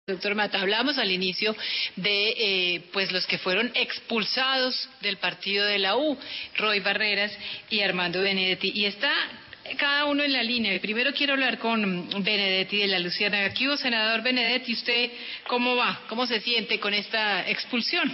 Doctor Mata, hablábamos al inicio de pues los que fueron expulsados del partido de la U, Roy Barreras y Armando Benedetti, y está cada uno en la línea. Primero quiero hablar con Benedetti de la Luciérnaga. Aquí, senador Benedetti, ¿usted cómo va? ¿Cómo se siente con esta expulsión?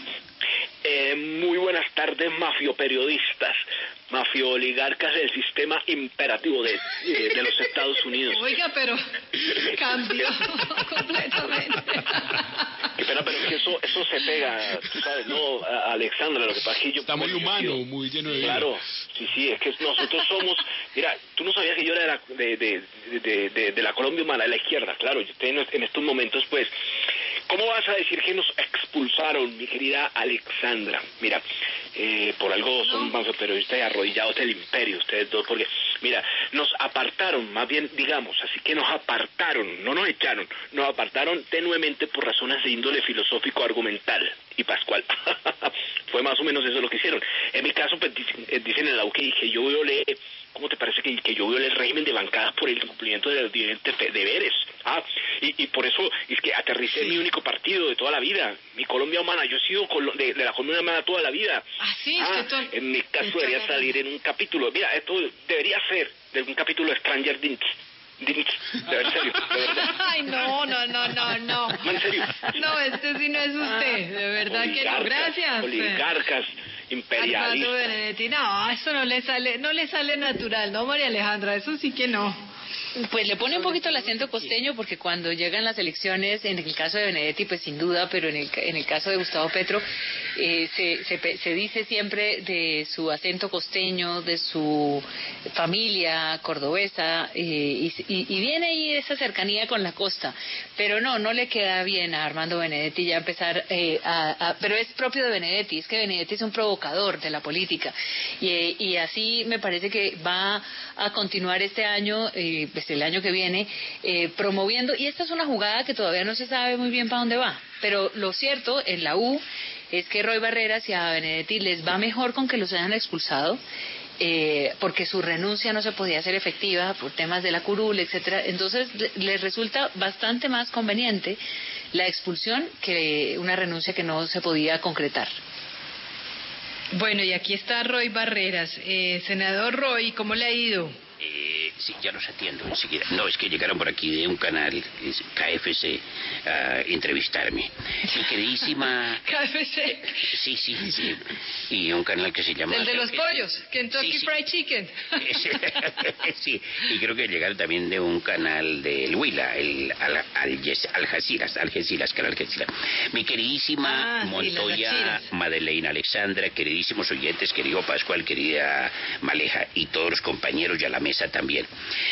Muy buenas tardes, mafioperiodistas, mafio-oligarcas del sistema imperativo de los Estados Unidos. Oiga, pero cambió completamente. Qué pena, pero es que eso se pega, tú sabes, ¿no, Alexandra? Lo que pasa es que yo... Está muy humano, muy lleno de vida. Claro, sí, es que nosotros somos... Mira, tú no sabías que yo era de la Colombia humana, de la izquierda, claro. Yo en estos momentos, pues... ¿Cómo vas a decir que nos expulsaron, mi querida Alexandra? Mira, por algo son mafioperiodistas y arrodillados del imperio, ustedes dos, porque, mira, nos apartaron, más bien, digamos, así que nos apartaron, no nos echaron, nos apartaron tenuemente por razones de índole filosófico-argumental y pascual. Fue más o menos eso lo que hicieron. En mi caso, pues, dicen en la U que yo violé, ¿cómo te parece que yo violé el régimen de bancadas por el incumplimiento de los diferentes deberes? Y por eso es que aterricé en mi único partido de toda la vida, mi Colombia humana. Yo he sido de la Colombia humana toda la vida. En mi caso debería salir en un capítulo. Mira, esto debería ser de un capítulo de Stranger Things. De serio, de verdad. Ay, no. En serio. No, este sí no es usted, de verdad que no. Gracias. Oligarcas, imperialistas. Armando Benedetti, no, eso no le sale natural, ¿no, María Alejandra? Eso sí que no. Pues le pone un poquito el acento costeño porque cuando llegan las elecciones, en el caso de Benedetti, pues sin duda, pero en el caso de Gustavo Petro, se dice siempre de su acento costeño, de su familia cordobesa, y viene ahí esa cercanía con la costa, pero no le queda bien a Armando Benedetti ya empezar pero es propio de Benedetti, es que Benedetti es un provocador de la política, y así me parece que va a continuar este año, pues el año que viene, promoviendo, y esta es una jugada que todavía no se sabe muy bien para dónde va, pero lo cierto en la U es que Roy Barreras y a Benedetti les va mejor con que los hayan expulsado, porque su renuncia no se podía hacer efectiva por temas de la curul, etcétera. Entonces les resulta bastante más conveniente la expulsión que una renuncia que no se podía concretar. Bueno, y aquí está Roy Barreras. Senador Roy, ¿cómo le ha ido? Sí, ya los atiendo enseguida. No, es que llegaron por aquí de un canal, KFC, a entrevistarme. Mi queridísima... KFC. Sí. Y un canal que se llama... El de los pollos, Kentucky sí. Fried Chicken. Sí, y creo que llegaron también de un canal del Huila, el Algeciras, canal Algeciras. Mi queridísima Montoya, Madeleine Alexandra, queridísimos oyentes, querido Pascual, querida Maleja y todos los compañeros y a la mesa también.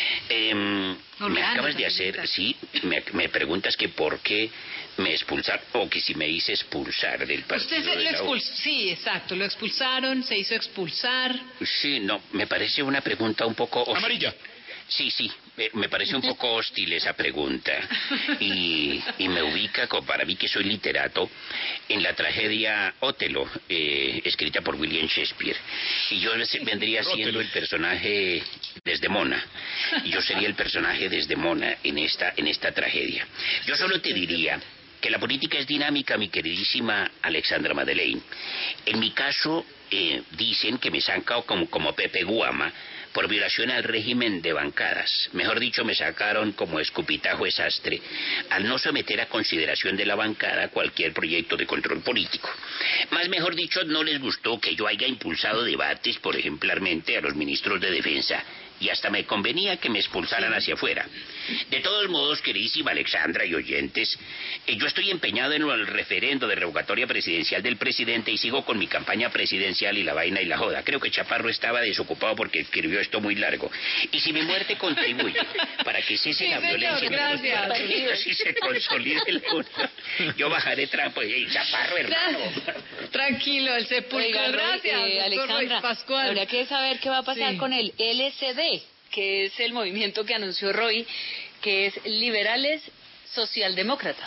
Me acabas de hacer, sí, me preguntas que por qué me expulsaron, o que si me hice expulsar del partido. Usted lo expulsó, sí, exacto, lo expulsaron, se hizo expulsar. Sí, no, me parece una pregunta un poco... Amarilla. Sí, me parece un poco hostil esa pregunta y me ubica, para mí que soy literato, en la tragedia Otelo, escrita por William Shakespeare, y yo vendría siendo el personaje Desdemona, y yo sería el personaje Desdemona en esta tragedia. Yo solo te diría que la política es dinámica, mi queridísima Alexandra Madeleine. En mi caso, dicen que me sacan como Pepe Guama por violación al régimen de bancadas. Mejor dicho, me sacaron como escupitajo desastre al no someter a consideración de la bancada cualquier proyecto de control político. Más mejor dicho, no les gustó que yo haya impulsado debates, por ejemplarmente, a los ministros de Defensa, y hasta me convenía que me expulsaran hacia afuera. De todos modos, queridísima Alexandra y oyentes, yo estoy empeñado en el referendo de revocatoria presidencial del presidente y sigo con mi campaña presidencial y la vaina y la joda. Creo que Chaparro estaba desocupado porque escribió esto muy largo. Y si mi muerte contribuye para que cese la violencia entre los partidos y se consolide el mundo, yo bajaré trampo. Chaparro, hermano. Tranquilo, el sepulcro. Gracias, Alexandra, Pascual. Habría que saber qué va a pasar con el LSD, que es el movimiento que anunció Roy, que es Liberales Socialdemócratas.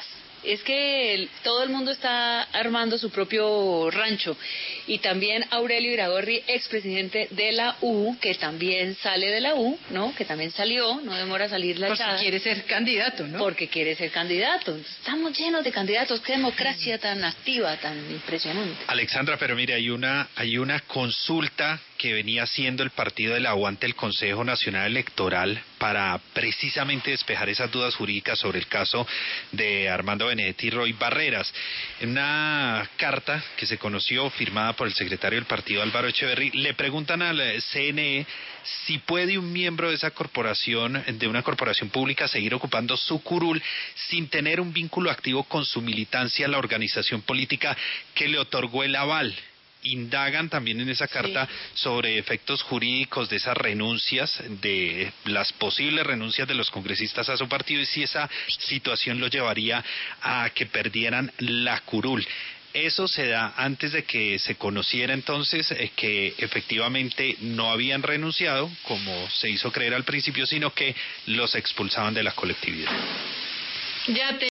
es que todo el mundo está armando su propio rancho. Y también Aurelio Iragorri, expresidente de la U, que también sale de la U, ¿no? Que también salió, no demora a salir la echada. Porque quiere ser candidato, ¿no? Porque quiere ser candidato. Estamos llenos de candidatos. Qué democracia tan activa, tan impresionante. Alexandra, pero mire, hay una consulta que venía haciendo el partido de la U ante el Consejo Nacional Electoral para precisamente despejar esas dudas jurídicas sobre el caso de Armando Benedetti y Roy Barreras. En una carta que se conoció, firmada por el secretario del partido Álvaro Echeverry, le preguntan al CNE si puede un miembro de esa corporación, de una corporación pública, seguir ocupando su curul sin tener un vínculo activo con su militancia a la organización política que le otorgó el aval. Indagan también en esa carta sobre efectos jurídicos de esas renuncias, de las posibles renuncias de los congresistas a su partido y si esa situación lo llevaría a que perdieran la curul. Eso se da antes de que se conociera entonces que efectivamente no habían renunciado, como se hizo creer al principio, sino que los expulsaban de la colectividad. Ya